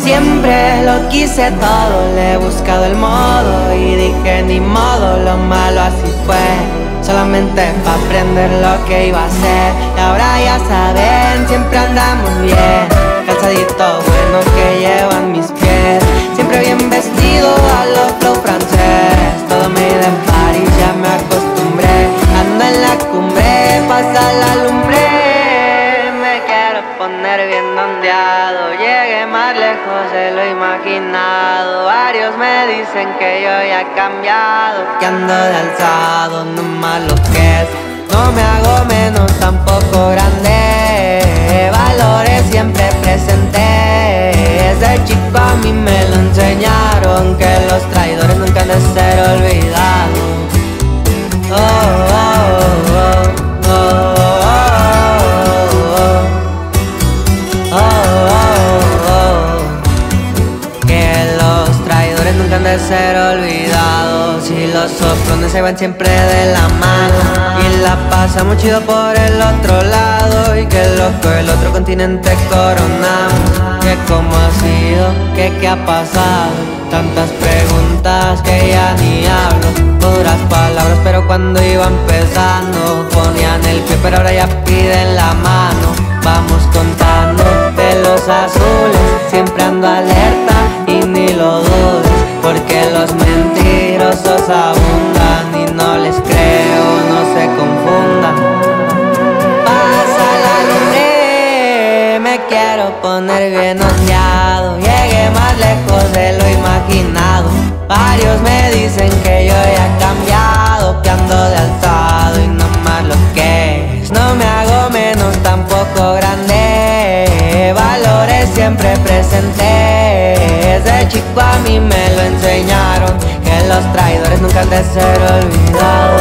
Siempre lo quise todo, le he buscado el modo y dije ni modo, lo malo así fue. Solamente pa' aprender lo que iba a hacer. Y ahora ya saben, siempre andamos bien. Calzadito bueno que llevan mis pies. Siempre bien vestido a lo flow francés. Todo made en París, ya me acostumbré. Ando en la cumbre, pasa la lumbre. Me quiero poner bien ondeado. Llegué más lejos de lo imaginado. Varios me dicen que yo ya he cambiado, que ando de alzado, no más lo que es. No me hago menos, tampoco grande. Valores siempre presentes. Desde chico a mí me lo enseñaron, que los traidores nunca han de ser olvidados. Oh, oh, oh, oh, oh, oh, oh. Que los traidores nunca han de ser olvidados. Y los soplones se van siempre de la mano. Y la pasamos chido por el otro lado. Y que loco el otro continente coronamos. Que cómo ha sido, que qué ha pasado. Tantas preguntas que ya ni hablo. Puras palabras pero cuando iba empezando ponían el pie pero ahora ya piden la mano. Vamos contando de los azules, siempre ando alerta y ni lo dudes, porque los mentirosos abundan y no les creo, no se confundan. Pasa la lumbre, me quiero poner bien ondeado. Llegué más lejos de lo imaginado. Varios me dicen que yo ya he cambiado, que ando de alzado y no más lo que es. No me hago menos, tampoco grande. Valores siempre presentes. Desde chico a mí me lo enseñaron, que los traidores nunca han de ser olvidados.